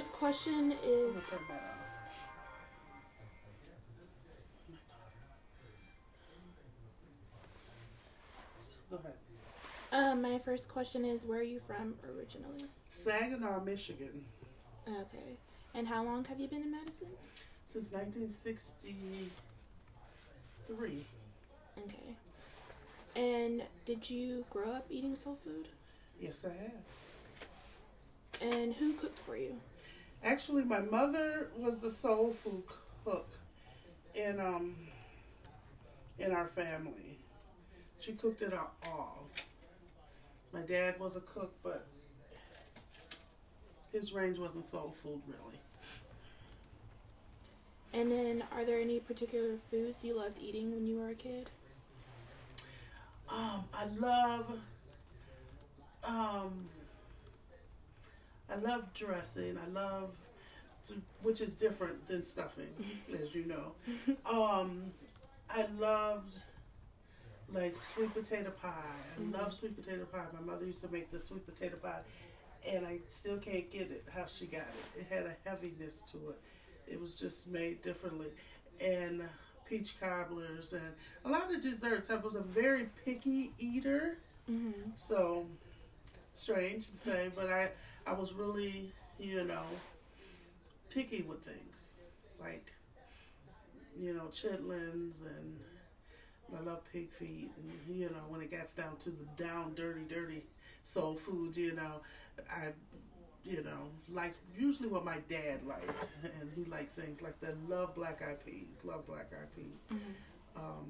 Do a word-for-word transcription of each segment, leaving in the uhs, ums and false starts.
first question is. I'm gonna turn that off. Go ahead. Um, my first question is, where are you from originally? Saginaw, Michigan. Okay. And how long have you been in Madison? Since nineteen sixty-three. Okay. And did you grow up eating soul food? Yes, I have. And who cooked for you? Actually, my mother was the soul food cook in um in our family. She cooked it all. My dad was a cook, but his range wasn't soul food really. And then, are there any particular foods you loved eating when you were a kid? Um, I love, um, I love dressing. I love, which is different than stuffing, as you know. Um, I loved, like, sweet potato pie. I Mm-hmm. love sweet potato pie. My mother used to make the sweet potato pie, and I still can't get it how she got it. It had a heaviness to it. It was just made differently. And peach cobblers and a lot of desserts. I was a very picky eater. Mm-hmm. So, strange to say, but I, I was really, you know, picky with things. Like, you know, chitlins, and I love pig feet. And, you know, when it gets down to the down, dirty, dirty soul food, you know, I... you know, like usually what my dad liked, and he liked things like that. Love black eyed peas, love black eyed peas. Mm-hmm. Um,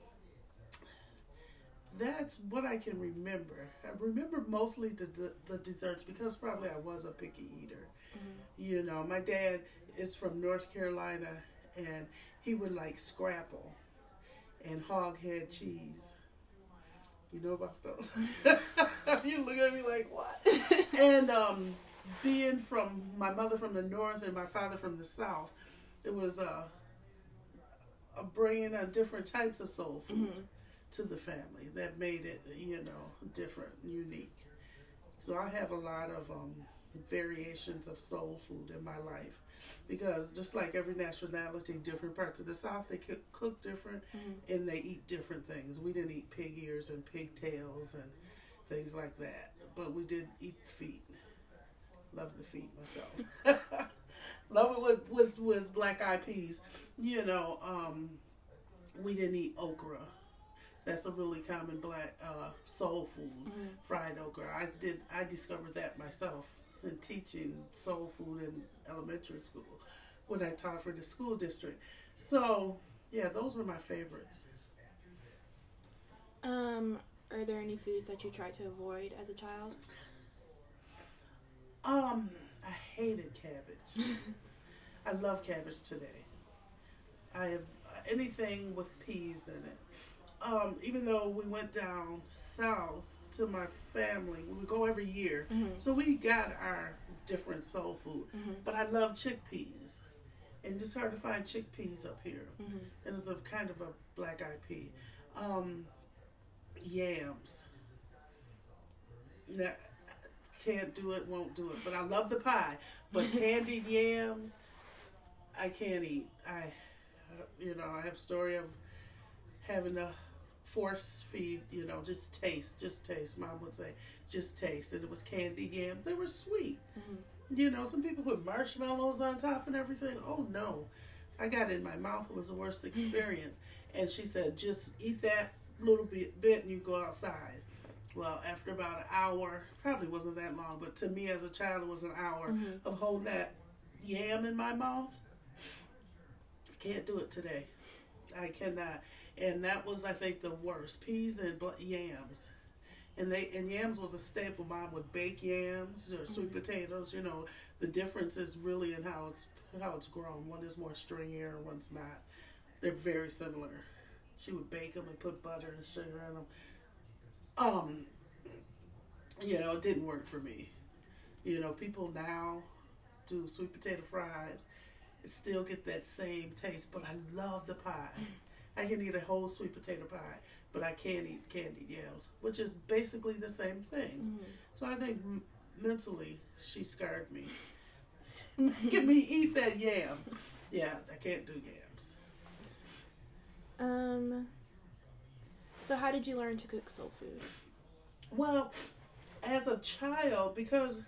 that's what I can remember. I remember mostly the, the, the desserts because probably I was a picky eater. Mm-hmm. You know, my dad is from North Carolina, and he would like scrapple and hog head cheese. You know about those? You look at me like, what? And, um, being from my mother from the north and my father from the south, it was a, a bringing of different types of soul food Mm-hmm. to the family that made it, you know, different, unique. So I have a lot of um, variations of soul food in my life because just like every nationality, different parts of the south, they cook, cook different Mm-hmm. and they eat different things. We didn't eat pig ears and pigtails and things like that, but we did eat feet. Love the feet myself. Love it with, with, with black eyed peas. You know, um, we didn't eat okra. That's a really common black uh, soul food, Mm-hmm. fried okra. I did. I discovered that myself in teaching soul food in elementary school when I taught for the school district. So, yeah, those were my favorites. Um, are there any foods that you tried to avoid as a child? Um, I hated cabbage. I love cabbage today. I have anything with peas in it. Um, even though we went down south to my family, we would go every year, Mm-hmm. so we got our different soul food. Mm-hmm. But I love chickpeas, and it's hard to find chickpeas up here. Mm-hmm. And it's a kind of a black eyed pea. Um, yams. Now, can't do it, won't do it. But I love the pie. But candied yams, I can't eat. I, you know, I have a story of having to force feed, you know, just taste, just taste. Mom would say, just taste. And it was candied yams. They were sweet. Mm-hmm. You know, some people put marshmallows on top and everything. Oh, no. I got it in my mouth. It was the worst experience. And she said, just eat that little bit, bit and you go outside. Well, after about an hour, probably wasn't that long, but to me as a child, it was an hour Mm-hmm. of holding that yam in my mouth. Can't do it today. I cannot. And that was, I think, the worst. Peas and bl- yams. And they and yams was a staple. Mom would bake yams or sweet Mm-hmm. potatoes. You know, the difference is really in how it's how it's grown. One is more stringier, and one's not. They're very similar. She would bake them and put butter and sugar in them. Um, you know, it didn't work for me. You know, people now do sweet potato fries. It still get that same taste, but I love the pie. I can eat a whole sweet potato pie, but I can't eat candied yams, which is basically the same thing. Mm-hmm. So I think m- mentally, she scarred me. making me eat that yam. Yeah, I can't do yams. Um. So how did you learn to cook soul food? Well, as a child, because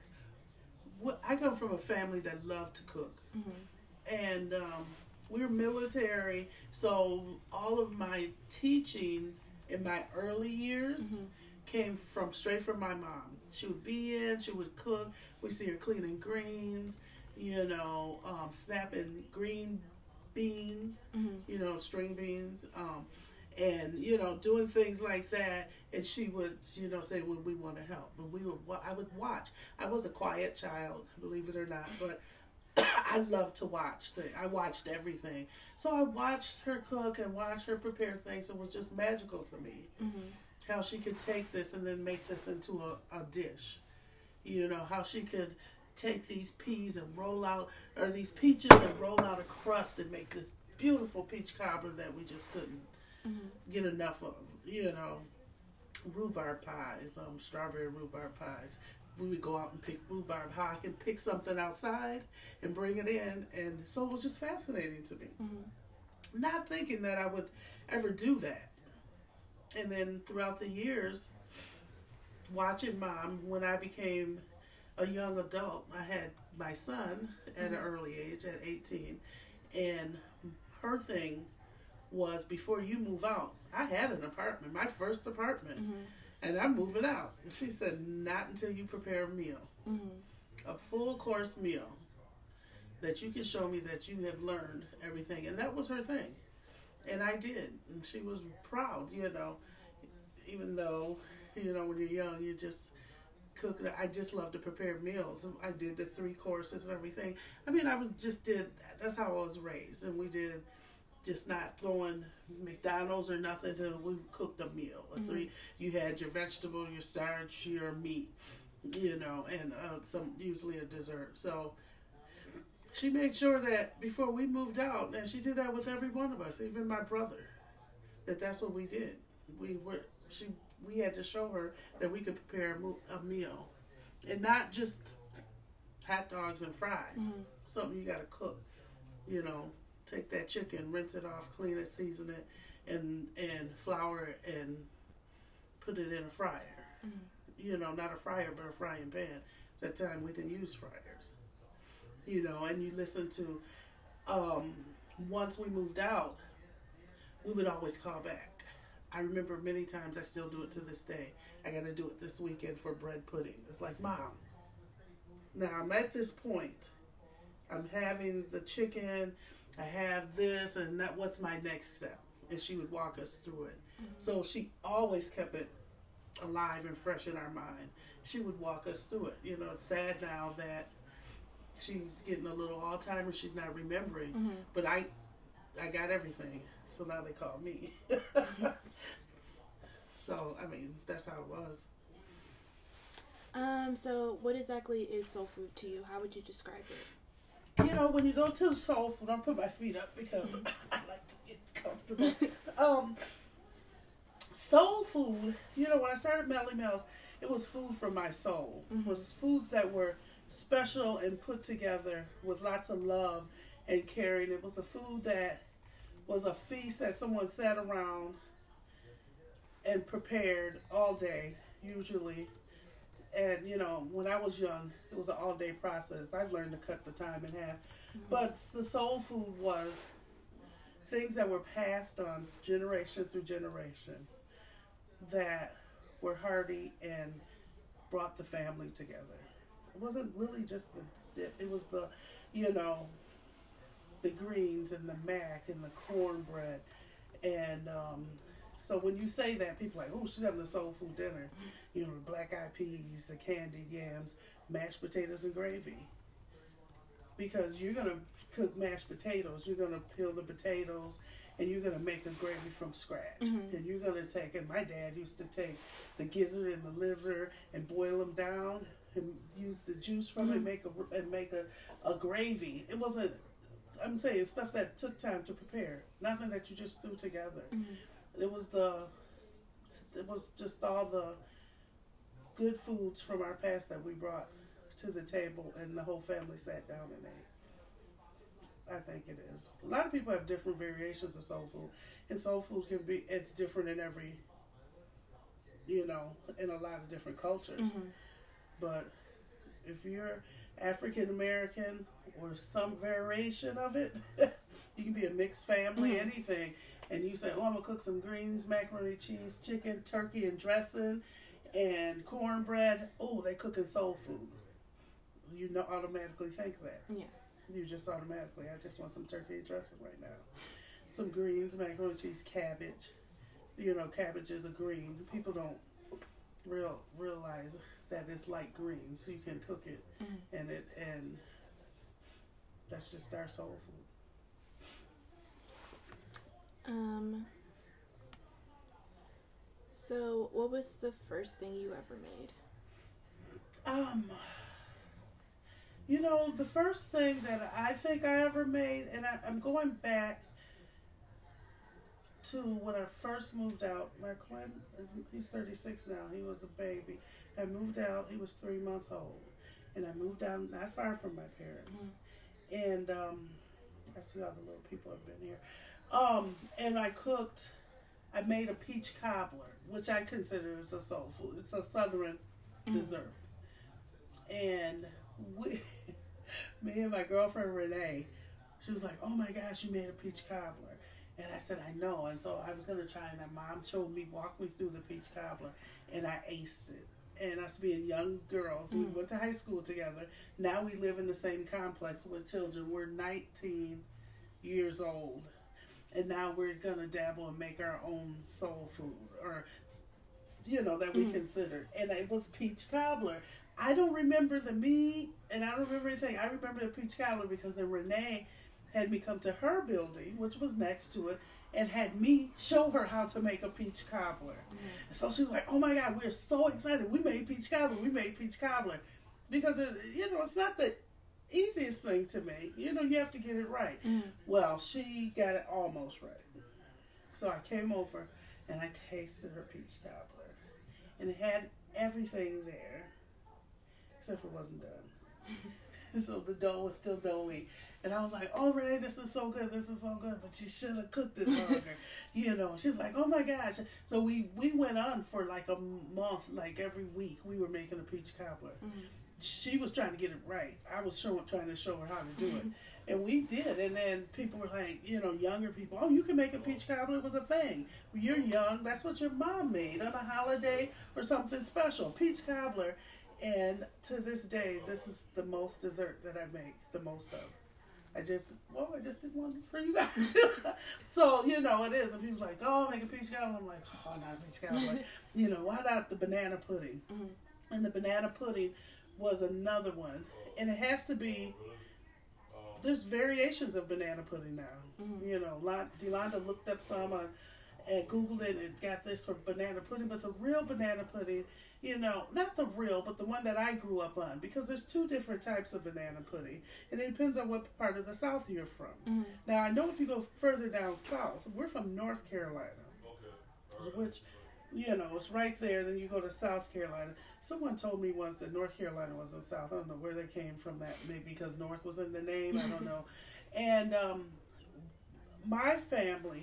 I come from a family that loved to cook. Mm-hmm. And um, we're military, so all of my teaching in my early years mm-hmm. came from straight from my mom. She would be in, she would cook. We see her cleaning greens, you know, um, snapping green beans, mm-hmm. you know, string beans, um, and, you know, doing things like that. And she would, you know, say, well, we want to help. But we would, I would watch. I was a quiet child, believe it or not, but I loved to watch things. I watched everything. So I watched her cook and watched her prepare things. It was just magical to me. Mm-hmm. How she could take this and then make this into a, a dish. You know, how she could take these peas and roll out, or these peaches and roll out a crust and make this beautiful peach cobbler that we just couldn't mm-hmm. get enough of. You know, rhubarb pies, um, strawberry rhubarb pies. We would go out and pick rhubarb hawk and pick something outside and bring it in. And so it was just fascinating to me. Mm-hmm. Not thinking that I would ever do that. And then throughout the years, watching Mom, when I became a young adult, I had my son at mm-hmm. an early age, at eighteen. And her thing was, before you move out, I had an apartment, my first apartment. Mm-hmm. And I'm moving out. And she said, not until you prepare a meal. Mm-hmm. A full course meal that you can show me that you have learned everything. And that was her thing. And I did. And she was proud, you know. Even though, you know, when you're young, you just cook. I just love to prepare meals. I did the three courses and everything. I mean, I was just did, that's how I was raised. And we did just not throwing McDonald's or nothing. To, we cooked a meal. A mm-hmm. three. You had your vegetable, your starch, your meat, you know, and uh, some usually a dessert. So she made sure that before we moved out, and she did that with every one of us, even my brother, that that's what we did. We were she. We had to show her that we could prepare a, mo- a meal, and not just hot dogs and fries. Mm-hmm. Something you got to cook, you know. Take that chicken, rinse it off, clean it, season it, and and flour it, and put it in a fryer. Mm-hmm. You know, not a fryer, but a frying pan. At that time, we didn't use fryers. You know, and you listen to, um, once we moved out, we would always call back. I remember many times, I still do it to this day. I got to do it this weekend for bread pudding. It's like, Mom, now I'm at this point. I'm having the chicken, I have this, and that. What's my next step? And she would walk us through it. Mm-hmm. So she always kept it alive and fresh in our mind. She would walk us through it. You know, it's sad now that she's getting a little Alzheimer's. She's not remembering. Mm-hmm. But I, I got everything. So now they call me. So, I mean, that's how it was. Um. So, what exactly is soul food to you? How would you describe it? You know, when you go to soul food, I'll put my feet up because I like to get comfortable. um, soul food, you know, when I started Melly Mel's, it was food from my soul. Mm-hmm. It was foods that were special and put together with lots of love and caring. It was the food that was a feast that someone sat around and prepared all day, usually. And, you know, when I was young, it was an all-day process. I've learned to cut the time in half. Mm-hmm. But the soul food was things that were passed on generation through generation that were hearty and brought the family together. It wasn't really just the, it was the, you know, the greens and the mac and the cornbread. And um, so when you say that, people are like, oh, she's having a soul food dinner. You know, the black-eyed peas, the candied yams, mashed potatoes and gravy. Because you're going to cook mashed potatoes, you're going to peel the potatoes, and you're going to make a gravy from scratch. Mm-hmm. And you're going to take, and my dad used to take the gizzard and the liver and boil them down and use the juice from mm-hmm. it and make, a, and make a, a gravy. It wasn't, I'm saying, stuff that took time to prepare. Nothing that you just threw together. Mm-hmm. It was the, it was just all the good foods from our past that we brought to the table and the whole family sat down and ate. I think it is. A lot of people have different variations of soul food, and soul food can be, it's different in every, you know, in a lot of different cultures. Mm-hmm. But if you're African American or some variation of it, you can be a mixed family, Mm-hmm. anything, and you say, oh, I'm going to cook some greens, macaroni, cheese, chicken, turkey, and dressing, and cornbread. Oh, they cooking soul food. You know, automatically think that. Yeah. You just automatically, I just want some turkey and dressing right now. Some greens, macaroni, cheese, cabbage. You know, cabbage is a green. People don't real realize that it's like greens. So you can cook it, Mm-hmm. and it and that's just our soul food. Um. So, what was the first thing you ever made? Um, you know, the first thing that I think I ever made, and I, I'm going back to when I first moved out. My Quinn, he's thirty-six now. He was a baby. I moved out. He was three months old, and I moved out not far from my parents. Mm-hmm. And um, I see all the little people have been here. Um, and I cooked. I made a peach cobbler, which I consider is a soul food. It's a southern Mm-hmm. dessert. And we, me and my girlfriend Renee, she was like, "Oh my gosh, you made a peach cobbler." And I said, "I know." And so I was gonna try, and my mom showed me, walked me through the peach cobbler, and I aced it. And us being young girls, we Mm. went to high school together. Now we live in the same complex with children. We're nineteen years old, and now we're gonna dabble and make our own soul food, or you know, that we Mm. considered. And it was peach cobbler. I don't remember the meat, and I don't remember anything. I remember the peach cobbler because then Renee had me come to her building, which was next to it, and had me show her how to make a peach cobbler. Mm-hmm. So she was like, "Oh my God, we're so excited. We made peach cobbler. We made peach cobbler." Because, it, you know, it's not the easiest thing to make. You know, you have to get it right. Mm-hmm. Well, she got it almost right. So I came over, and I tasted her peach cobbler. And it had everything there, except for it wasn't done. So the dough was still doughy. And I was like, "Oh, Renee, this is so good. This is so good. But you should have cooked it longer." You know, she's like, "Oh, my gosh." So we, we went on for like a month, like every week, we were making a peach cobbler. Mm-hmm. She was trying to get it right. I was showing, trying to show her how to do it. And we did. And then people were like, you know, younger people, "Oh, you can make a peach cobbler." It was a thing. You're young. That's what your mom made on a holiday or something special. Peach cobbler. And to this day, this is the most dessert that I make the most of. I just, well, I just did one for you guys. So, you know, it is. And people's like, "Oh, make a peach cobbler." I'm like, "Oh, not a peach cobbler." You know, why not the banana pudding? Mm-hmm. And the banana pudding was another one. And it has to be, there's variations of banana pudding now. Mm-hmm. You know, Delonda looked up some on, and Googled it and got this for banana pudding. But the real banana pudding, you know, not the real, but the one that I grew up on. Because there's two different types of banana pudding. And it depends on what part of the South you're from. Mm-hmm. Now, I know if you go further down south, we're from North Carolina. Which, you know, it's right there. Then you go to South Carolina. Someone told me once that North Carolina was in South. I don't know where they came from that. Maybe because North was in the name. I don't know. And um, my family,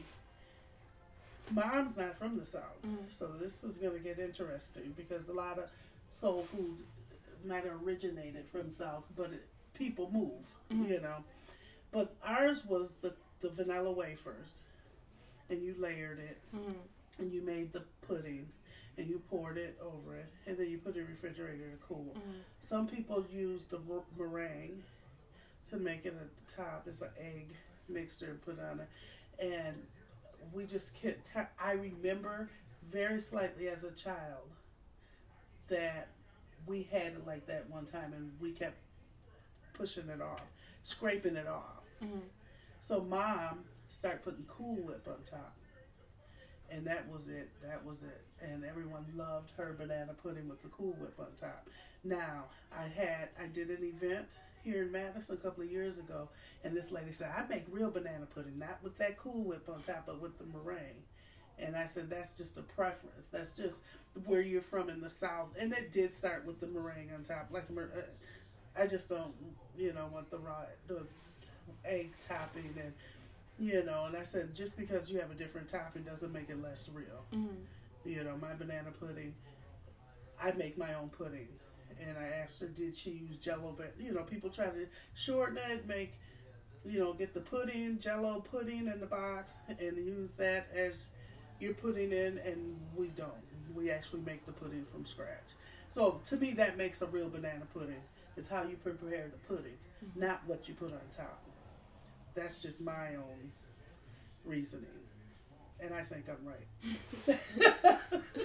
Mom's not from the South. Mm-hmm. So this is going to get interesting because a lot of soul food might have originated from South, but it, people move, Mm-hmm. you know. But ours was the, the vanilla wafers. And you layered it. Mm-hmm. And you made the pudding, and you poured it over it, and then you put it in the refrigerator to cool. Mm-hmm. Some people use the meringue to make it at the top. It's an egg mixture and put on it. And we just kept, I remember very slightly as a child that we had it like that one time, and we kept pushing it off, scraping it off. Mm-hmm. So Mom started putting Cool Whip on top. And that was it. That was it. And everyone loved her banana pudding with the Cool Whip on top. Now, I had, I did an event here in Madison a couple of years ago, and this lady said, "I make real banana pudding, not with that Cool Whip on top, but with the meringue." And I said, "That's just a preference. That's just where you're from in the South." And it did start with the meringue on top, like I just don't, you know, want the raw, the egg topping, and you know, and I said just because you have a different topping doesn't make it less real. Mm-hmm. You know, my banana pudding, I make my own pudding, and I asked her, did she use Jello? But you know, people try to shorten it, make, you know, get the pudding, Jello pudding in the box, and use that as your pudding in, and we don't. We actually make the pudding from scratch. So to me, that makes a real banana pudding. It's how you prepare the pudding, mm-hmm. not what you put on top. That's just my own reasoning, and I think I'm right.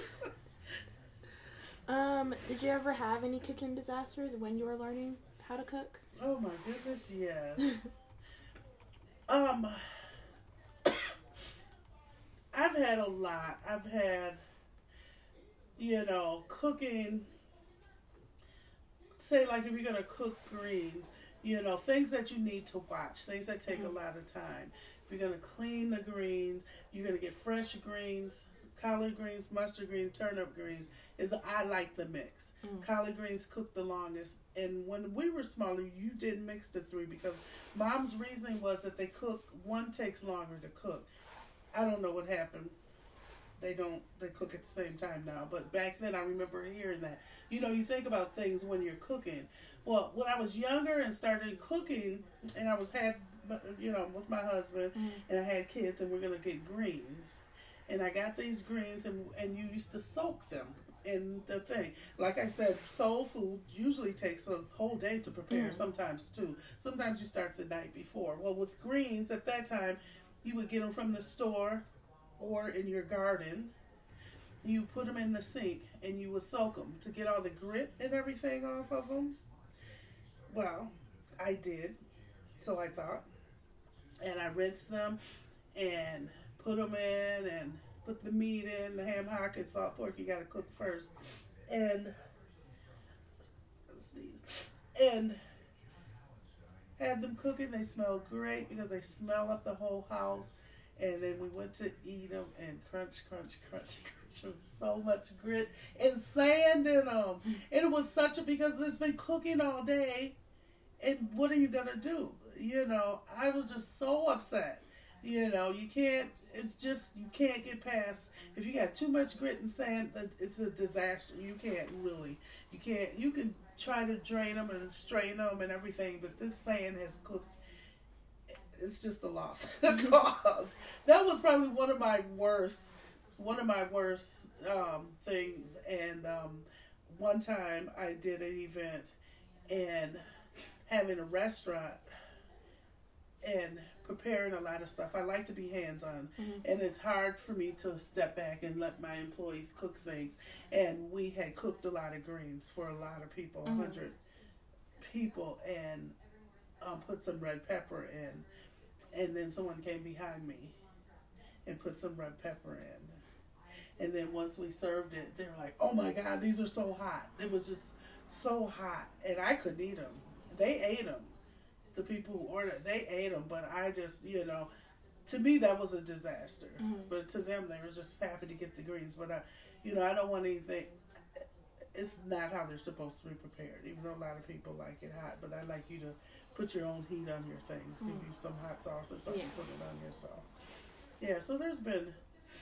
um, did you ever have any kitchen disasters when you were learning how to cook? Oh my goodness, yes. um, I've had a lot. I've had, you know, cooking. Say, like, if you're going to cook greens, you know, things that you need to watch, things that take mm-hmm. a lot of time. If you're going to clean the greens, you're going to get fresh greens, collard greens, mustard greens, turnip greens. Is I like the mix. Mm. Collard greens cook the longest. And when we were smaller, you didn't mix the three because Mom's reasoning was that they cook, one takes longer to cook. I don't know what happened. They don't, they cook at the same time now. But back then, I remember hearing that. You know, you think about things when you're cooking. Well, when I was younger and started cooking, and I was had, you know, with my husband, mm-hmm. and I had kids, and we're going to get greens. And I got these greens, and, and you used to soak them in the thing. Like I said, soul food usually takes a whole day to prepare, mm-hmm. sometimes two. Sometimes you start the night before. Well, with greens, at that time, you would get them from the store or in your garden. You put them in the sink and you would soak them to get all the grit and everything off of them. Well, I did, so I thought. And I rinsed them and put them in and put the meat in, the ham hock and salt pork you got to cook first. And, I'm gonna sneeze. And had them cooking. They smelled great because they smell up the whole house. And then we went to eat them, and crunch, crunch, crunch, crunch. There was so much grit and sand in them. And it was such a, because it's been cooking all day, and what are you going to do? You know, I was just so upset. You know, you can't, it's just, you can't get past, if you got too much grit and sand, it's a disaster. You can't really, you can't, you can try to drain them and strain them and everything, but this sand has cooked. It's just a loss cause. That was probably one of my worst, one of my worst um, things. And um, one time I did an event and having a restaurant and preparing a lot of stuff. I like to be hands-on, mm-hmm. and it's hard for me to step back and let my employees cook things. And we had cooked a lot of greens for a lot of people, mm-hmm. one hundred people, and um, put some red pepper in. And then someone came behind me and put some red pepper in. And then once we served it, they were like, oh my God, these are so hot. It was just so hot. And I couldn't eat them. They ate them. The people who ordered, they ate them. But I just, you know, to me that was a disaster. Mm-hmm. But to them, they were just happy to get the greens. But, I, you know, I don't want anything. It's not how they're supposed to be prepared, even though a lot of people like it hot. But I like you to put your own heat on your things. Mm. Give you some hot sauce or something, yeah. Put it on yourself. Yeah, so there's been,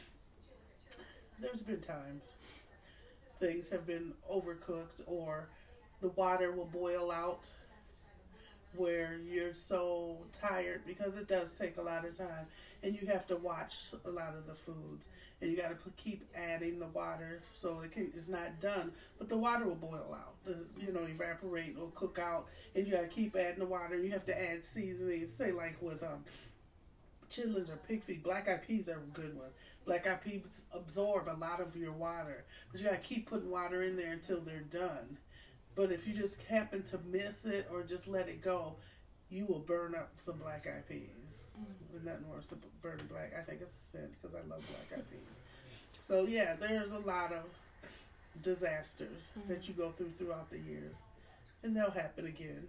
there's been times things have been overcooked, or the water will boil out where you're so tired, because it does take a lot of time, and you have to watch a lot of the foods, and you got to keep adding the water so it can, it's not done, but the water will boil out, the, you know, evaporate or cook out, and you got to keep adding the water, and you have to add seasonings, say like with um chitlins or pig feet. Black eyed peas are a good one. Black eyed peas absorb a lot of your water, but you got to keep putting water in there until they're done. But if you just happen to miss it or just let it go, you will burn up some black eyed peas. Mm. Nothing worse than burning black. I think it's a sin because I love black eyed peas. So yeah, there's a lot of disasters mm. that you go through throughout the years, and they'll happen again.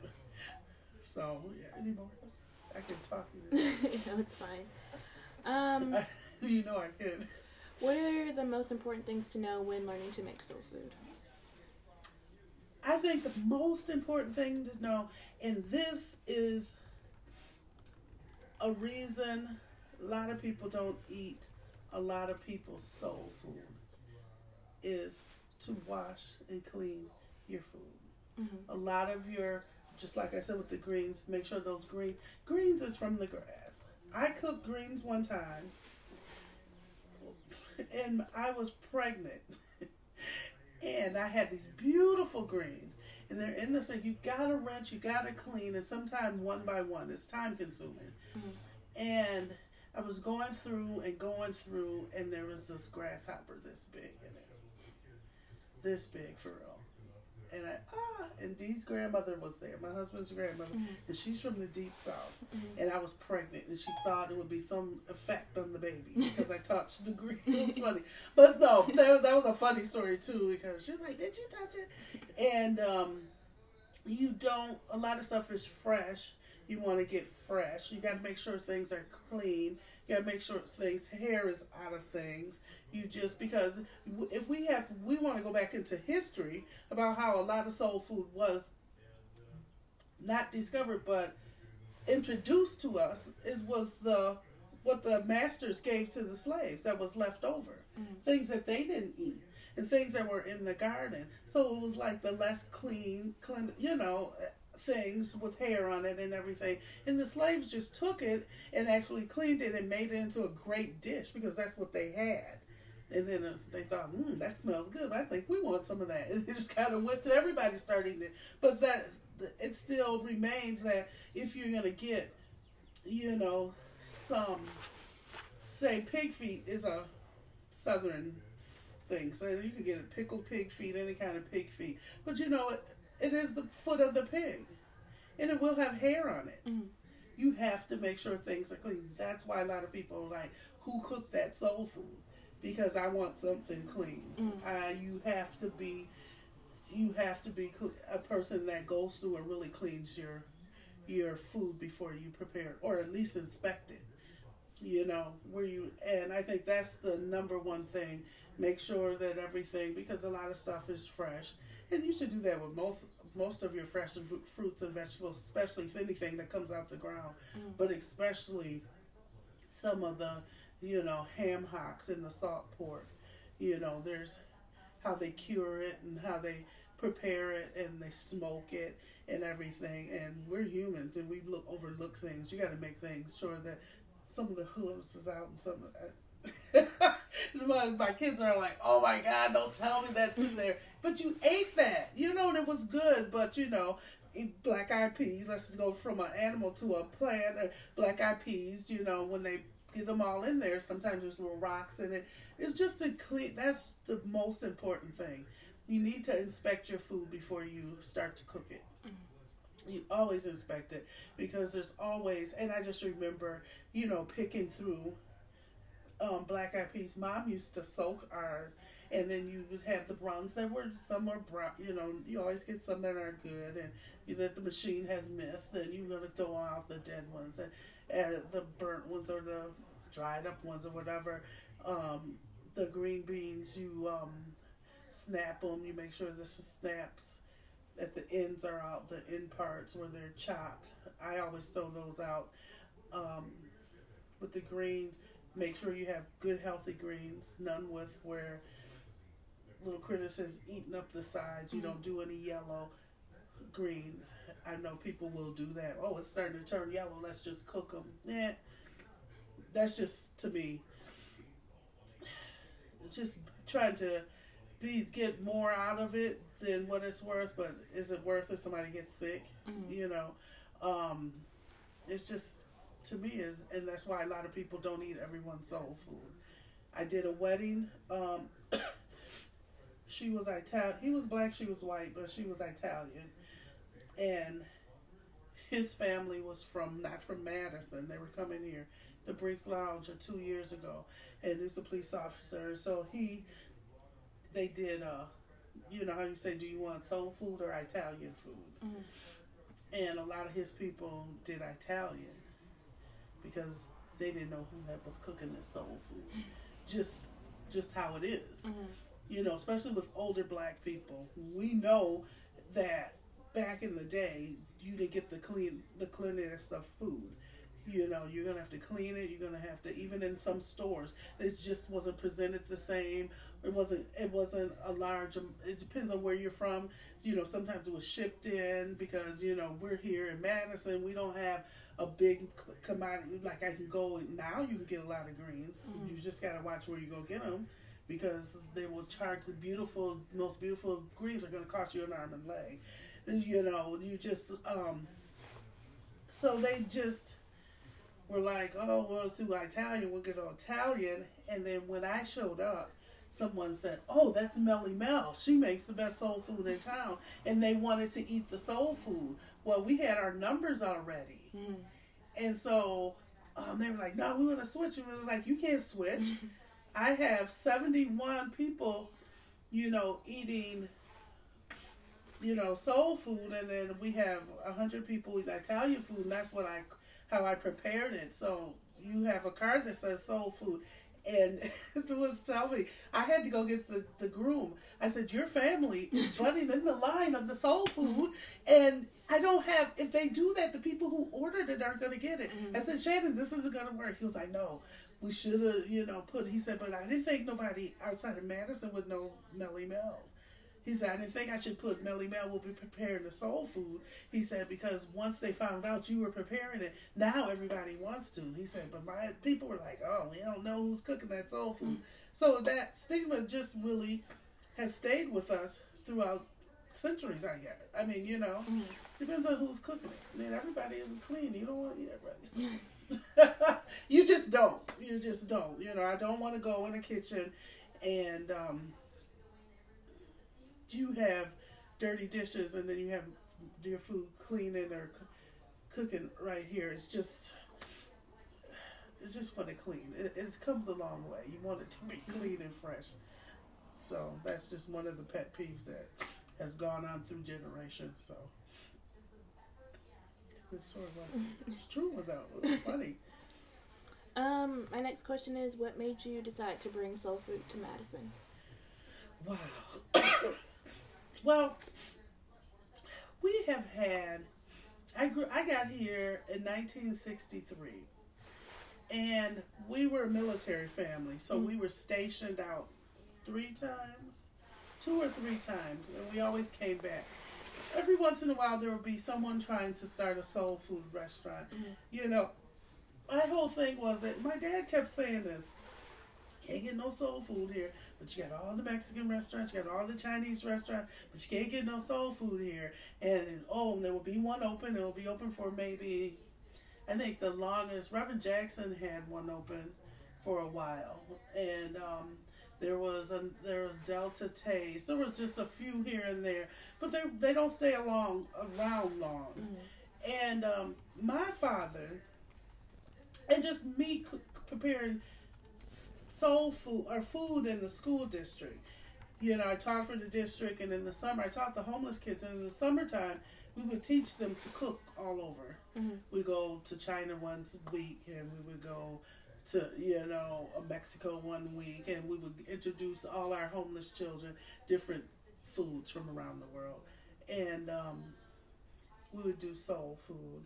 So yeah, any more? I can talk to you. No, it's fine. Um, I, you know I could. What are the most important things to know when learning to make soul food? I think the most important thing to know, and this is a reason a lot of people don't eat a lot of people's soul food, is to wash and clean your food. Mm-hmm. A lot of your, just like I said with the greens, make sure those green greens is from the grass. I cooked greens one time, and I was pregnant, and I had these beautiful greens, and they're in the sink. You gotta rinse, you gotta clean, and sometimes one by one. It's time consuming. Mm-hmm. And I was going through and going through, and there was this grasshopper this big in it, this big for real. And I, ah, and Dee's grandmother was there, my husband's grandmother, mm-hmm. and she's from the deep south. Mm-hmm. And I was pregnant, and she thought it would be some effect on the baby because I touched the green. It was funny. But no, that was, that was a funny story too, because she was like, did you touch it? And um, you don't, a lot of stuff is fresh. You want to get fresh. You got to make sure things are clean. You got to make sure things, hair is out of things. You just, because if we have, we want to go back into history about how a lot of soul food was not discovered, but introduced to us, is was the, what the masters gave to the slaves that was left over. Mm-hmm. Things that they didn't eat. And things that were in the garden. So it was like the less clean, clean, you know, things with hair on it and everything. And the slaves just took it and actually cleaned it and made it into a great dish because that's what they had. And then uh, they thought, hmm, that smells good. I think we want some of that. And it just kind of went to everybody starting it. But that it still remains that if you're going to get, you know, some, say pig feet is a southern thing. So you can get a pickled pig feet, any kind of pig feet. But you know, it, it is the foot of the pig. And it will have hair on it. Mm-hmm. You have to make sure things are clean. That's why a lot of people are like, who cooked that soul food? Because I want something clean. Mm-hmm. Uh, you have to be, you have to be cl- a person that goes through and really cleans your, your food before you prepare it, or at least inspect it. You know, where you, and I think that's the number one thing. Make sure that everything, because a lot of stuff is fresh. And you should do that with most most of your fresh fruits and vegetables, especially if anything that comes out the ground. Mm. But especially some of the, you know, ham hocks and the salt pork. You know, there's how they cure it and how they prepare it and they smoke it and everything. And we're humans and we look overlook things. You got to make things sure that some of the hooves is out and some of that. my, my kids are like, oh my God, don't tell me that's in there. But you ate that. You know, and it was good. But, you know, black eyed peas, let's go from an animal to a plant. Uh, black eyed peas, you know, when they get them all in there, sometimes there's little rocks in it. It's just a clean, that's the most important thing. You need to inspect your food before you start to cook it. You always inspect it because there's always, and I just remember, you know, picking through um, black eyed peas. Mom used to soak ours, and then you would have the browns that were, some were brown, you know, you always get some that are good, and you that the machine has missed, and you're going to throw out the dead ones, and, and the burnt ones or the dried up ones or whatever. Um, the green beans, you um, snap them, you make sure this snaps. That the ends are out, the end parts where they're chopped. I always throw those out. Um, with the greens, make sure you have good healthy greens, none with where little critters have eaten up the sides. You mm-hmm. don't do any yellow greens. I know people will do that. Oh, it's starting to turn yellow, let's just cook them. Yeah, that's just, to me, just trying to be get more out of it than what it's worth, but is it worth if somebody gets sick? Mm-hmm. You know, um, it's just, to me, is, and that's why a lot of people don't eat everyone's soul food. I did a wedding. Um, she was Italian. He was black, she was white, but she was Italian. And his family was from, not from Madison. They were coming here, the Brinks Lounge, two years ago. And he's a police officer. So he, they did, uh, you know how you say, do you want soul food or Italian food? Mm-hmm. And a lot of his people did Italian because they didn't know who that was cooking this soul food. Just just how it is. Mm-hmm. You know, especially with older black people. We know that back in the day, you didn't get the clean, the cleanliness of food. You know, you're gonna have to clean it. You're gonna have to, even in some stores, it just wasn't presented the same. It wasn't. It wasn't a large. It depends on where you're from. You know, sometimes it was shipped in because you know we're here in Madison. We don't have a big commodity like I can go now. You can get a lot of greens. Mm-hmm. You just gotta watch where you go get them because they will charge the beautiful, most beautiful greens are gonna cost you an arm and leg. And, you know, you just um. So they just. We're like, oh, well, to Italian, we'll get on Italian. And then when I showed up, someone said, oh, that's Melly Mel. She makes the best soul food in town. And they wanted to eat the soul food. Well, we had our numbers already. Mm. And so um, they were like, no, we want to switch. And it was like, you can't switch. I have seventy-one people, you know, eating, you know, soul food. And then we have one hundred people eating Italian food. And that's what I how I prepared it. So you have a card that says soul food. And it was tell me, I had to go get the, the groom. I said, your family is running in the line of the soul food. And I don't have, if they do that, the people who ordered it aren't going to get it. Mm-hmm. I said, Shannon, this isn't going to work. He was like, no, we should have, you know, put, he said, but I didn't think nobody outside of Madison would know Melly Mel's. He said, I didn't think I should put Melly Mel will be preparing the soul food. He said, because once they found out you were preparing it, now everybody wants to. He said, but my people were like, oh, we don't know who's cooking that soul food. Mm-hmm. So that stigma just really has stayed with us throughout centuries, I guess. I mean, you know, mm-hmm. depends on who's cooking it. I mean, everybody isn't clean. You don't want to eat everybody's. You just don't. You just don't. You know, I don't want to go in the kitchen and, um, you have dirty dishes and then you have your food cleaning or c- cooking right here. It's just, it's just want to clean. It, it comes a long way. You want it to be clean and fresh. So that's just one of the pet peeves that has gone on through generations. So it's sort of it's true though. It's funny. Um, my next question is, what made you decide to bring soul food to Madison? Wow. Well, we have had, I grew, I got here in nineteen sixty-three, and we were a military family, so mm-hmm. we were stationed out three times, two or three times, and we always came back. Every once in a while, there would be someone trying to start a soul food restaurant. Mm-hmm. You know, my whole thing was that my dad kept saying this, can't get no soul food here, but you got all the Mexican restaurants, you got all the Chinese restaurants, but you can't get no soul food here. And, oh, there will be one open. It will be open for maybe, I think the longest, Reverend Jackson had one open for a while. And um, there was a, there was Delta Taste. There was just a few here and there, but they they don't stay along, around long. Mm-hmm. And um, my father, and just me c- preparing soul food or food in the school district. You know, I taught for the district, and in the summer I taught the homeless kids, and in the summertime we would teach them to cook all over. Mm-hmm. We go to China once a week, and we would go to, you know, Mexico one week, and we would introduce all our homeless children different foods from around the world. And um, we would do soul food,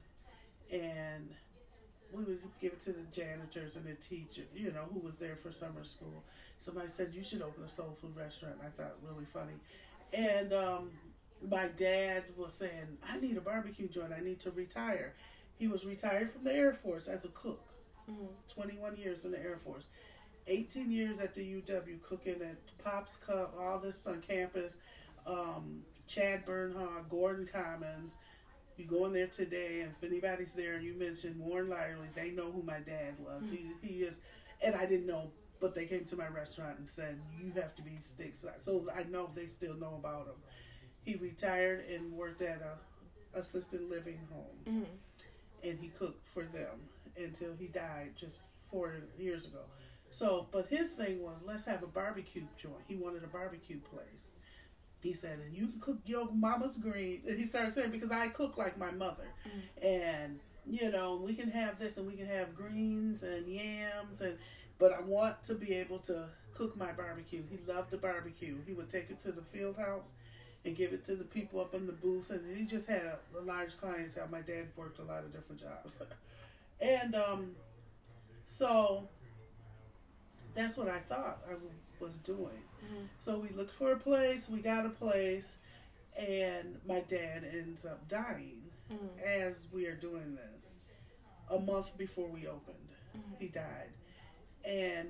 and we would give it to the janitors and the teacher, you know, who was there for summer school. Somebody said, you should open a soul food restaurant. I thought, really funny. And um, my dad was saying, I need a barbecue joint. I need to retire. He was retired from the Air Force as a cook. Mm-hmm. twenty-one years in the Air Force. eighteen years at the U W cooking at Pop's Cup, all this on campus. Um, Chad Bernhard, Gordon Commons. You go in there today, and if anybody's there and you mention Warren Lyerly, they know who my dad was. Mm-hmm. He he is, and I didn't know, but they came to my restaurant and said, you have to be sticks. So I know they still know about him. He retired and worked at a assisted living home. Mm-hmm. And he cooked for them until he died just four years ago. So, but his thing was, let's have a barbecue joint. He wanted a barbecue place. He said, and you can cook your mama's greens. And he started saying, because I cook like my mother. Mm. And, you know, we can have this and we can have greens and yams. and But I want to be able to cook my barbecue. He loved the barbecue. He would take it to the field house and give it to the people up in the booths. And he just had a, a large clientele. My dad worked a lot of different jobs. And um, so that's what I thought I w- was doing. Mm-hmm. So we looked for a place, we got a place, and my dad ends up dying mm-hmm. as we are doing this. A month before we opened, mm-hmm. he died. And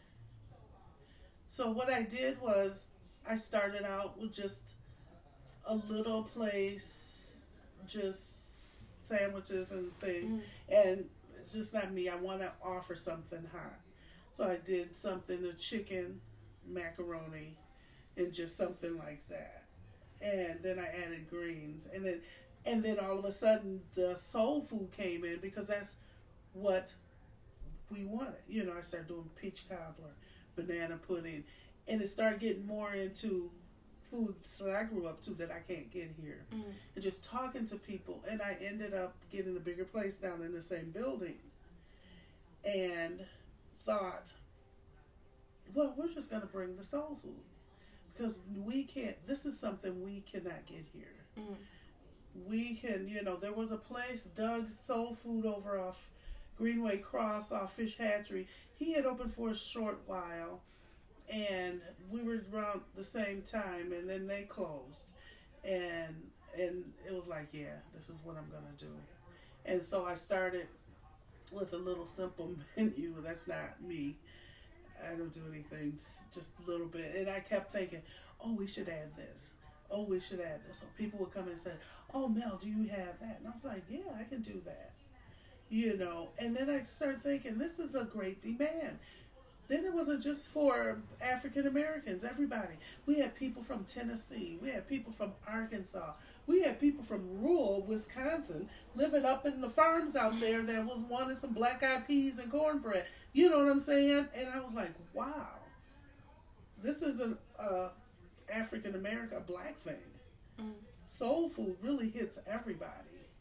so what I did was I started out with just a little place, just sandwiches and things. Mm-hmm. And it's just not me. I want to offer something hot. So I did something, a chicken, macaroni, and just something like that. And then I added greens. And then and then all of a sudden the soul food came in because that's what we wanted. You know, I started doing peach cobbler, banana pudding, and it started getting more into foods that I grew up to that I can't get here. Mm. And just talking to people. And I ended up getting a bigger place down in the same building. And thought, well, we're just going to bring the soul food. Because we can't, this is something we cannot get here. Mm. We can, you know, there was a place, Doug's Soul Food over off Greenway Cross, off Fish Hatchery. He had opened for a short while, and we were around the same time, and then they closed. And and it was like, yeah, this is what I'm going to do. And so I started with a little simple menu. That's not me. I don't do anything, just a little bit. And I kept thinking, oh, we should add this. Oh, we should add this. So people would come in and say, oh, Mel, do you have that? And I was like, yeah, I can do that. You know, and then I started thinking, this is a great demand. Then it wasn't just for African Americans, everybody. We had people from Tennessee. We had people from Arkansas. We had people from rural Wisconsin living up in the farms out there that was wanting some black-eyed peas and cornbread. You know what I'm saying? And I was like, wow, this isn't a African American black thing. Mm. Soul food really hits everybody.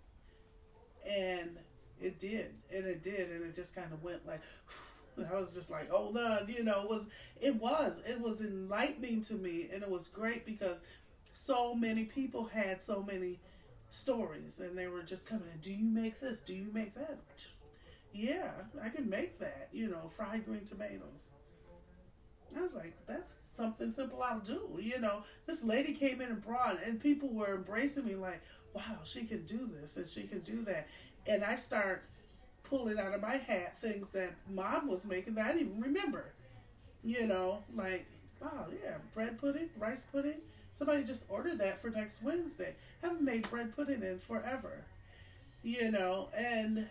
And it did. And it did. And it just kind of went like... I was just like, oh, the, you know, it was, it was, it was enlightening to me. And it was great because so many people had so many stories and they were just coming in. Do you make this? Do you make that? Yeah, I can make that, you know, fried green tomatoes. I was like, that's something simple I'll do. You know, this lady came in and brought, and people were embracing me like, wow, she can do this and she can do that. And I start pulling out of my hat things that Mom was making that I didn't even remember. You know, like, oh yeah, bread pudding, rice pudding. Somebody just ordered that for next Wednesday. I haven't made bread pudding in forever. You know, and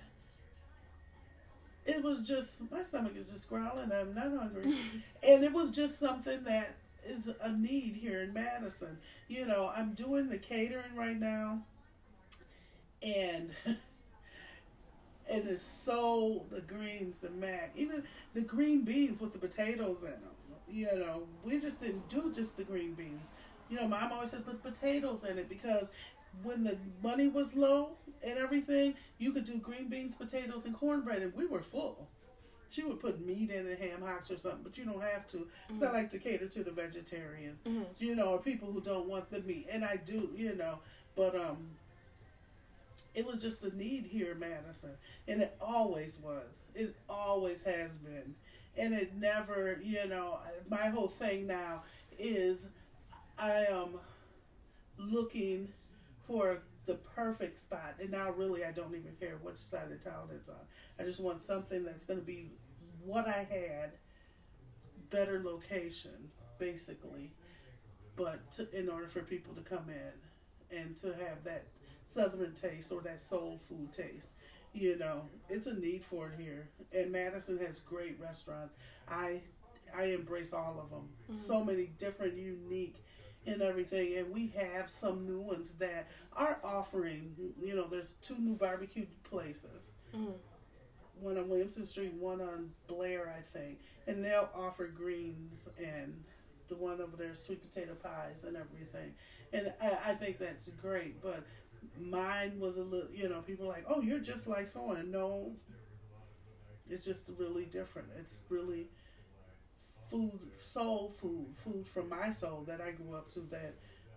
it was just, my stomach is just growling. I'm not hungry. And it was just something that is a need here in Madison. You know, I'm doing the catering right now. And it is so, the greens, the mac, even the green beans with the potatoes in them. You know, we just didn't do just the green beans. You know, Mom always said put potatoes in it because when the money was low and everything, you could do green beans, potatoes, and cornbread, and we were full. She would put meat in it, ham hocks or something, but you don't have to because mm-hmm. I like to cater to the vegetarian, mm-hmm. you know, or people who don't want the meat, and I do, you know, but um. It was just a need here in Madison. And it always was. It always has been. And it never, you know, my whole thing now is I am looking for the perfect spot. And now really I don't even care which side of town it's on. I just want something that's going to be what I had, better location, basically. But to, in order for people to come in and to have that Southern taste or that soul food taste, you know, it's a need for it here. And Madison has great restaurants. I I embrace all of them. Mm-hmm. So many different, unique, and everything. And we have some new ones that are offering. You know, there's two new barbecue places. Mm-hmm. One on Williamson Street, one on Blair, I think. And they'll offer greens and the one over there, sweet potato pies and everything. And I, I think that's great, but mine was a little, you know, people are like, oh, you're just like someone. No, it's just really different. It's really food, soul food, food from my soul that I grew up to that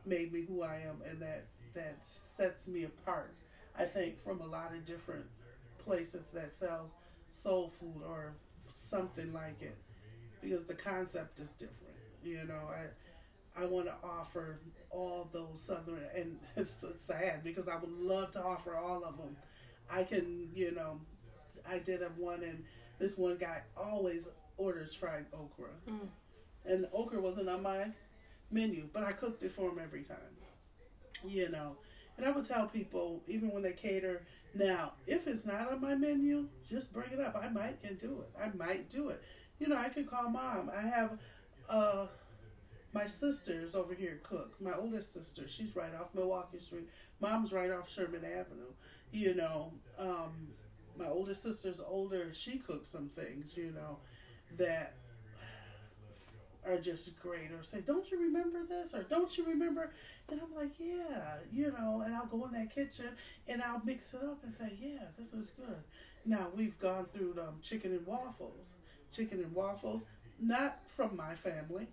made me who I am, and that that sets me apart. I think from a lot of different places that sells soul food or something like it, because the concept is different. You know, I I want to offer all those southern, and it's, it's sad because I would love to offer all of them. I can, you know, I did a one, and this one guy always orders fried okra, mm. and the okra wasn't on my menu, but I cooked it for him every time. You know, and I would tell people, even when they cater, now, if it's not on my menu, just bring it up. I might can do it. I might do it. You know, I could call mom. I have uh, my sisters over here cook. My oldest sister, she's right off Milwaukee Street. Mom's right off Sherman Avenue. You know, um, my oldest sister's older. She cooks some things, you know, that are just great. Or say, don't you remember this? Or don't you remember? And I'm like, yeah, you know, and I'll go in that kitchen and I'll mix it up and say, yeah, this is good. Now, we've gone through um, chicken and waffles. Chicken and waffles, not from my family,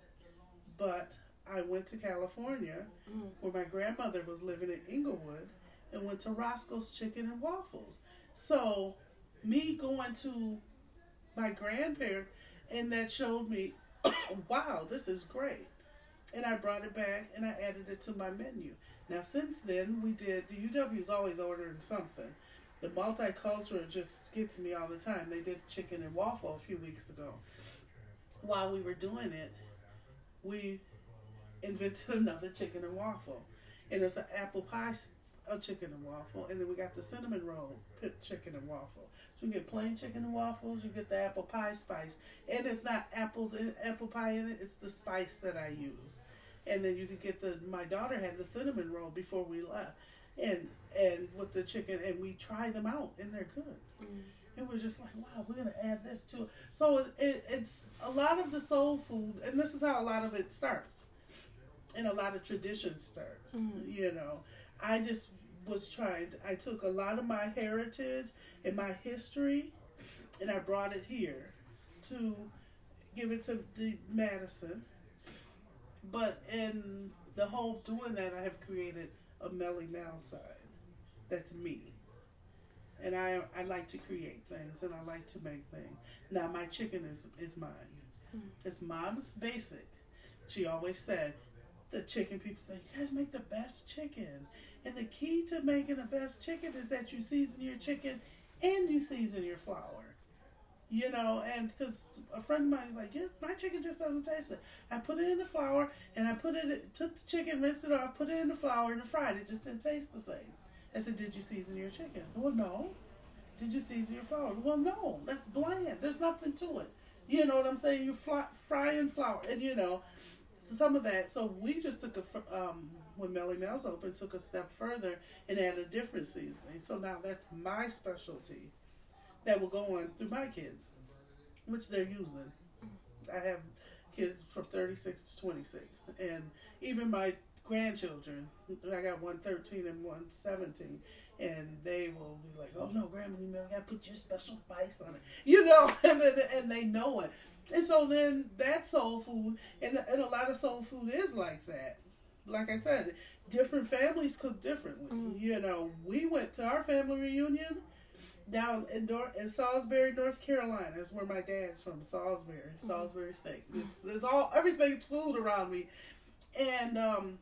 but I went to California mm. where my grandmother was living in Inglewood and went to Roscoe's Chicken and Waffles. So, me going to my grandparents, and that showed me, wow, this is great. And I brought it back and I added it to my menu. Now, since then, we did, the U W's always ordering something. The multicultural just gets me all the time. They did chicken and waffle a few weeks ago. While we were doing it, we invented another chicken and waffle. And it's an apple pie a chicken and waffle. And then we got the cinnamon roll chicken and waffle. So you get plain chicken and waffles, you get the apple pie spice. And it's not apples in, apple pie in it, it's the spice that I use. And then you can get the, my daughter had the cinnamon roll before we left. And and with the chicken, and we try them out, and they're good. Mm. And we're just like, wow, we're going to add this to it. So it, it's a lot of the soul food, and this is how a lot of it starts. And a lot of tradition starts, mm. you know. I just was trying, to, I took a lot of my heritage and my history, and I brought it here to give it to the Madison. But in the whole doing that, I have created a Melly Mel side. That's me. And I I like to create things, and I like to make things. Now, my chicken is, is mine. Mm. It's Mom's basic. She always said, the chicken, people say, you guys make the best chicken. And the key to making the best chicken is that you season your chicken and you season your flour. You know, and because a friend of mine was like, yeah, my chicken just doesn't taste it. I put it in the flour, and I put it, took the chicken, rinsed it off, put it in the flour, and fried it. It just didn't taste the same. I said, did you season your chicken? Well, no. Did you season your flour? Well, no. That's bland. There's nothing to it. You know what I'm saying? You fly, fry in flour, and you know, some of that. So we just took a, um, when Melly Mel's open, took a step further and added a different seasoning. So now that's my specialty that will go on through my kids, which they're using. I have kids from thirty-six to twenty-six. And even my grandchildren, I got one thirteen and one seventeen, and they will be like, oh no, Grandma, you got to put your special spice on it. You know, and, and they know it. And so then that's soul food, and, and a lot of soul food is like that. Like I said, different families cook differently. Mm. You know, we went to our family reunion down in, North, in Salisbury, North Carolina. That's where my dad's from, Salisbury, Salisbury mm. State. There's, there's all everything's food around me. And um,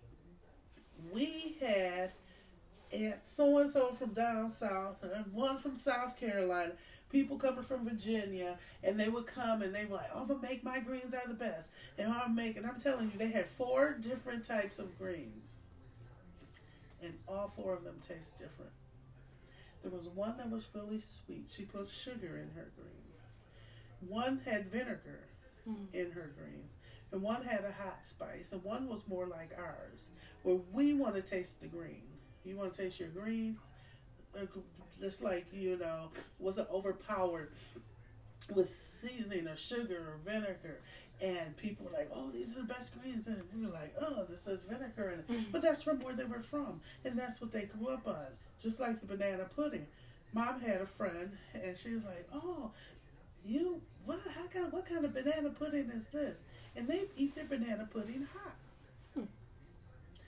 we had aunt so-and-so from down south and one from South Carolina, people coming from Virginia, and they would come and they were like, oh, I'm going to make my greens are the best. And I'm making, I'm telling you, they had four different types of greens. And all four of them taste different. There was one that was really sweet. She put sugar in her greens. One had vinegar mm. in her greens. And one had a hot spice. And one was more like ours, where we want to taste the green. You want to taste your greens? Just like, you know, wasn't overpowered with seasoning or sugar or vinegar. And people were like, oh, these are the best greens. And we were like, oh, this is vinegar in it. Mm-hmm. But that's from where they were from. And that's what they grew up on. Just like the banana pudding. Mom had a friend, and she was like, oh, you, what, how kind, what kind of banana pudding is this? And they eat their banana pudding hot. Hmm.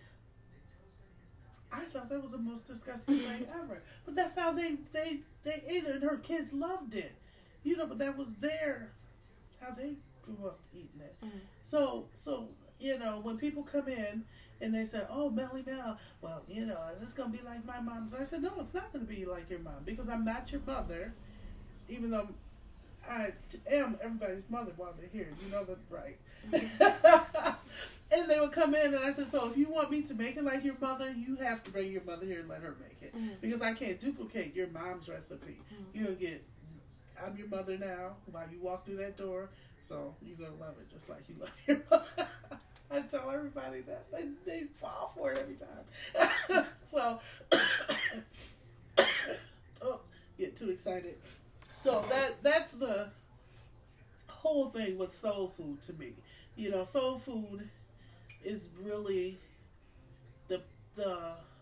thought that was the most disgusting thing ever. But that's how they, they, they ate it, and her kids loved it. You know, but that was their, how they grew up eating it. Mm-hmm. So, so, you know, when people come in and they say, oh, Melly Mel, well, you know, is this going to be like my mom's? I said, no, it's not going to be like your mom, because I'm not your mother, even though I am everybody's mother while they're here. You know that, right? Mm-hmm. And they would come in, and I said, so if you want me to make it like your mother, you have to bring your mother here and let her make it. Mm-hmm. Because I can't duplicate your mom's recipe. Mm-hmm. You'll get, I'm your mother now while you walk through that door, so you're going to love it just like you love your mother. I tell everybody that. They, they fall for it every time. So, oh, get too excited. So that that's the whole thing with soul food to me. You know, soul food is really the the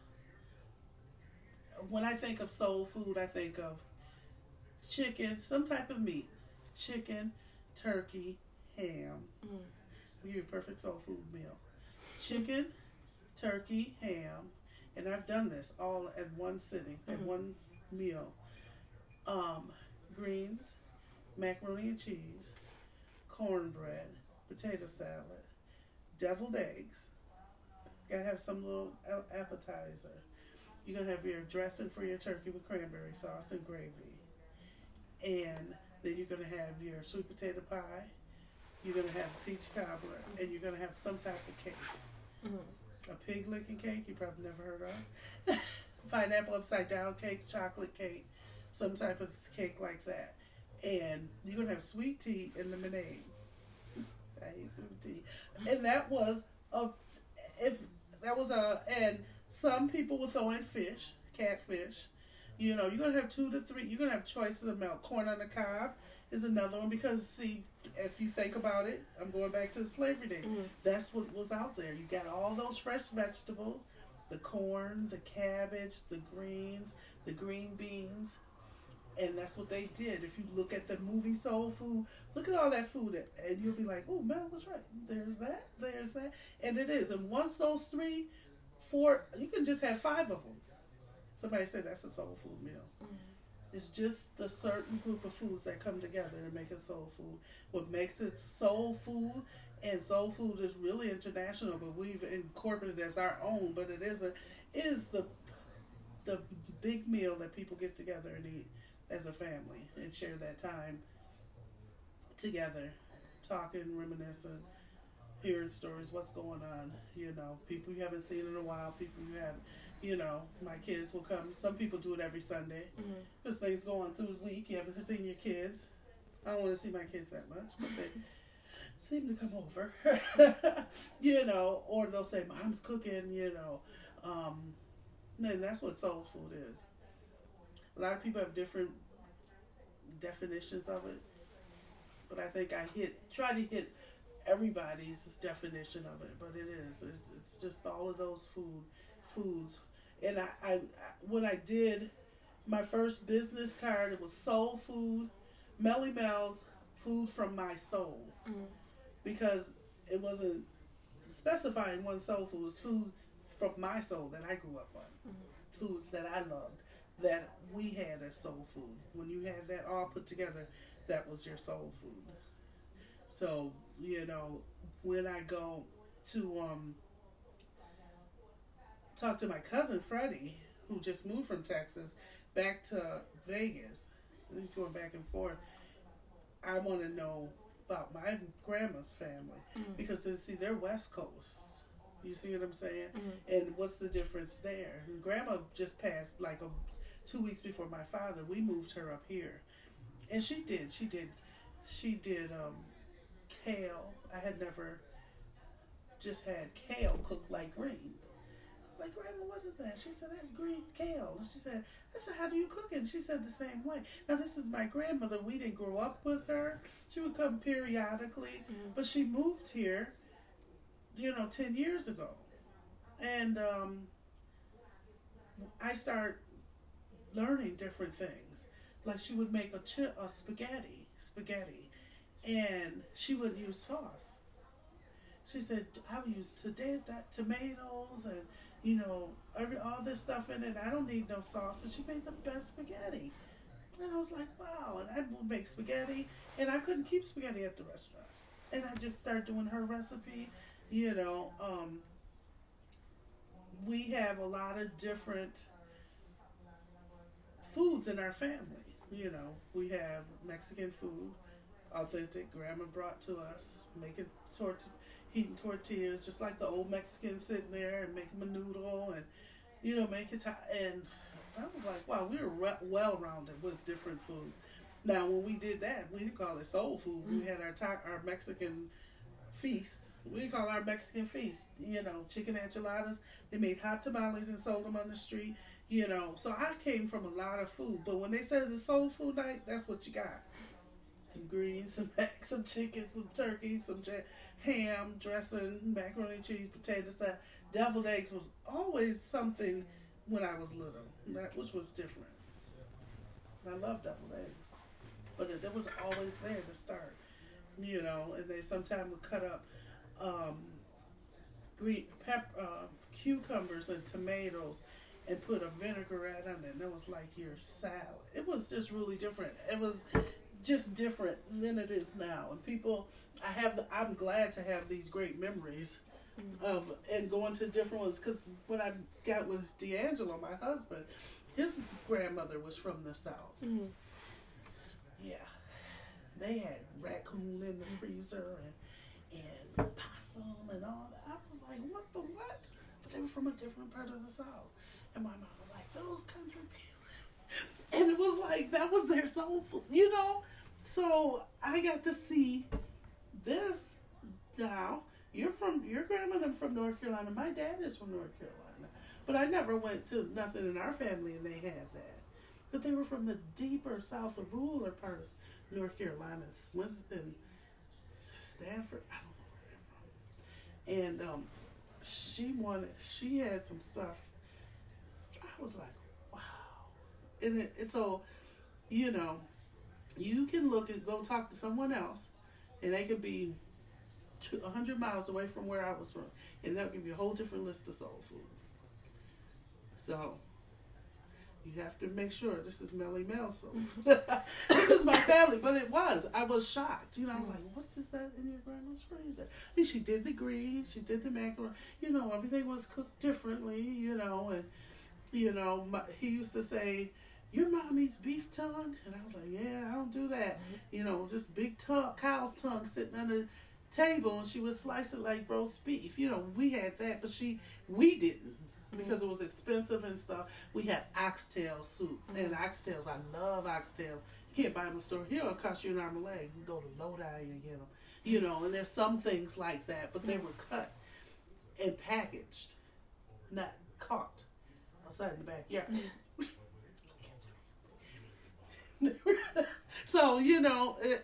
when I think of soul food, I think of chicken, some type of meat, chicken, turkey, ham. Mm. We give you a perfect soul food meal. Chicken, turkey, ham, and I've done this all at one sitting, at mm-hmm. one meal. Um, greens, macaroni and cheese, cornbread, potato salad, deviled eggs. You gotta have some little appetizer. You're gonna have your dressing for your turkey with cranberry sauce and gravy. And then you're gonna have your sweet potato pie. You're gonna have a peach cobbler, and you're gonna have some type of cake. Mm-hmm. A pig licking cake you probably never heard of. Pineapple upside down cake, chocolate cake, some type of cake like that. And you're gonna have sweet tea and lemonade. I hate sweet tea. And that was a if that was a and some people will throw in fish, catfish. You know, you're gonna have two to three. You're gonna have choices of milk. Corn on the cob is another one, because see, if you think about it, I'm going back to the slavery days. Mm-hmm. That's what was out there. You got all those fresh vegetables, the corn, the cabbage, the greens, the green beans, and that's what they did. If you look at the movie Soul Food, look at all that food, and you'll be like, oh, Mel was right. There's that, there's that, and it is. And once those three, four, you can just have five of them. Somebody said that's a soul food meal. Mm-hmm. It's just the certain group of foods that come together and make it soul food. What makes it soul food, and soul food is really international, but we've incorporated it as our own. But it is a, is the the big meal that people get together and eat as a family and share that time together, talking, reminiscing, hearing stories, what's going on. You know, people you haven't seen in a while, people you haven't. You know, my kids will come. Some people do it every Sunday. Mm-hmm. This thing's going through the week. You haven't seen your kids. I don't want to see my kids that much, but they seem to come over. You know, or they'll say, Mom's cooking, you know. Um, and that's what soul food is. A lot of people have different definitions of it, but I think I hit, try to hit everybody's definition of it, but it is. It's, it's just all of those food foods. And I, I, when I did my first business card, it was soul food, Melly Mel's food from my soul. Mm-hmm. Because it wasn't specifying one soul food, it was food from my soul that I grew up on. Mm-hmm. Foods that I loved, that we had as soul food. When you had that all put together, that was your soul food. So, you know, when I go to um talk to my cousin Freddie, who just moved from Texas back to Vegas, and he's going back and forth, I want to know about my grandma's family. Mm-hmm. Because, see, they're West Coast. You see what I'm saying? Mm-hmm. And what's the difference there? And Grandma just passed like a, two weeks before my father. We moved her up here. And she did. She did. She did um, kale. I had never just had kale cooked like greens. I was like, Grandma, what is that? She said, that's green kale. And she said, I said, how do you cook it? And she said the same way. Now, this is my grandmother. We didn't grow up with her. She would come periodically. Mm-hmm. But she moved here, you know, ten years ago. And um, I started learning different things. Like she would make a, chi- a spaghetti, spaghetti, and she would use sauce. She said, I would use today that tomatoes and you know, every, all this stuff in it. I don't need no sauce. And she made the best spaghetti. And I was like, wow. And I would make spaghetti, and I couldn't keep spaghetti at the restaurant. And I just started doing her recipe. You know, um, we have a lot of different foods in our family. You know, we have Mexican food, authentic, grandma brought to us, making tort, heating tortillas, just like the old Mexicans sitting there and making a noodle and, you know, make it, and I was like, wow, we were re- well-rounded with different food. Now, when we did that, we didn't call it soul food. We had our ta- our Mexican feast. We call our Mexican feast, you know, chicken enchiladas. They made hot tamales and sold them on the street, you know. So I came from a lot of food. But when they said the soul food night, that's what you got. Some greens, some eggs, some chicken, some turkey, some j- ham, dressing, macaroni and cheese, potato salad. Deviled eggs was always something when I was little, that which was different. I love deviled eggs. But it, it was always there to start, you know, and they sometimes would cut up um, green pep, uh, cucumbers and tomatoes and put a vinaigrette on it, and it was like your salad. It was just really different. It was just different than it is now. And people, I have, the, I'm glad to have these great memories mm-hmm. of and going to different ones, because when I got with D'Angelo, my husband, his grandmother was from the South. Mm-hmm. Yeah, they had raccoon in the freezer and and possum and all that. I was like, what the what? But they were from a different part of the South. And my mom was like, those country people. And it was like, that was their soul food, you know? So I got to see this now. You're from, your grandmother from North Carolina. My dad is from North Carolina. But I never went to nothing in our family and they had that. But they were from the deeper South, the rural part of North Carolina, Winston, Stanford, I don't know where they're from. And um, she wanted, she had some stuff. I was like, wow. And it, it's so, you know, you can look and go talk to someone else, and they can be two, one hundred miles away from where I was from, and they'll give you a whole different list of soul food. So, you have to make sure this is Melly Mel soul food. This is my family, but it was. I was shocked. You know, I was like, what is that in your grandma's freezer? I mean, she did the greens, she did the macaroni. You know, everything was cooked differently, you know, and, you know, my, he used to say, your mom eats beef tongue? And I was like, yeah, I don't do that. You know, just big tongue, cow's tongue sitting on the table, and she would slice it like roast beef. You know, we had that, but she, we didn't. Because it was expensive and stuff. We had oxtail soup. And oxtails, I love oxtail. You can't buy them in the store here. It'll cost you an arm and a leg. You go to Lodi and get them. You know, and there's some things like that. But they were cut and packaged, not caught outside in the backyard. So, you know, it,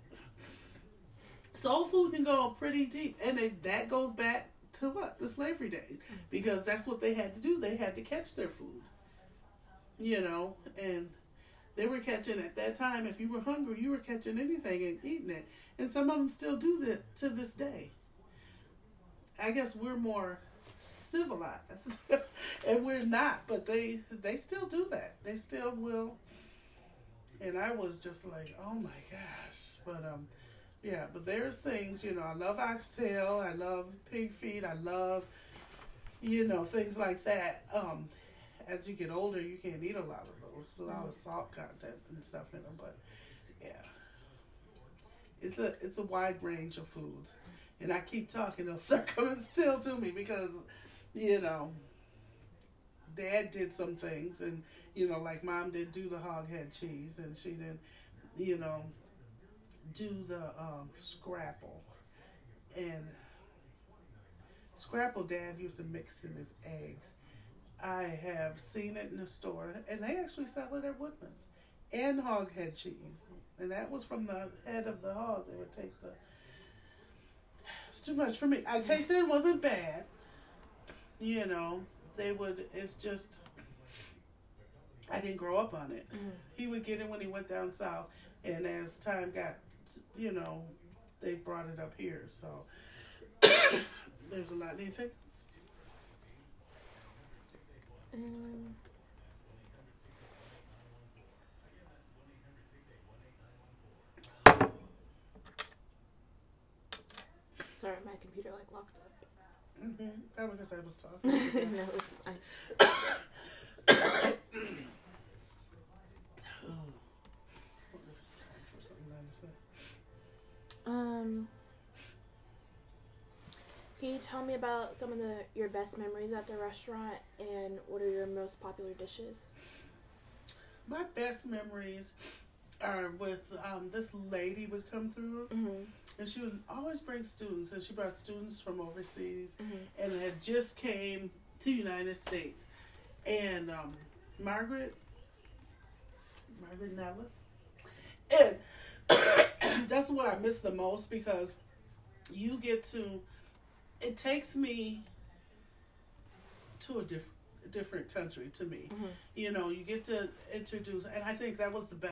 soul food can go pretty deep. And it, that goes back to what? The slavery days. Because that's what they had to do. They had to catch their food. You know, and they were catching at that time. If you were hungry, you were catching anything and eating it. And some of them still do that to this day. I guess we're more civilized. And we're not. But they they still do that. They still will. And I was just like, oh my gosh. But, um, yeah, but there's things, you know, I love oxtail, I love pig feet, I love, you know, things like that. Um, as you get older, you can't eat a lot of those. There's a lot of salt content and stuff in them, but yeah. It's a it's a wide range of foods. And I keep talking, they'll start coming still to me because, you know, Dad did some things, and, you know, like Mom didn't do the hog head cheese, and she didn't, you know, do the um, scrapple. And scrapple Dad used to mix in his eggs. I have seen it in the store, and they actually sell it at Woodman's. And hog head cheese. And that was from the head of the hog. They would take the... It's too much for me. I tasted it wasn't bad. You know, they would... It's just... I didn't grow up on it. Mm. He would get it when he went down south. And as time got... You know, they brought it up here, so there's a lot of things. Um, sorry, my computer like locked up. Mm-hmm. That because I was talking. No, it's fine. Oh. I wonder if it's time for something to say. Um, can you tell me about some of the your best memories at the restaurant and what are your most popular dishes? My best memories are with um, this lady would come through, Mm-hmm. and she would always bring students, and she brought students from overseas, Mm-hmm. and had just came to the United States. And um, Margaret, Margaret Nellis, and that's what I miss the most because you get to, it takes me to a different different country to me. Mm-hmm. You know, you get to introduce, and I think that was the best.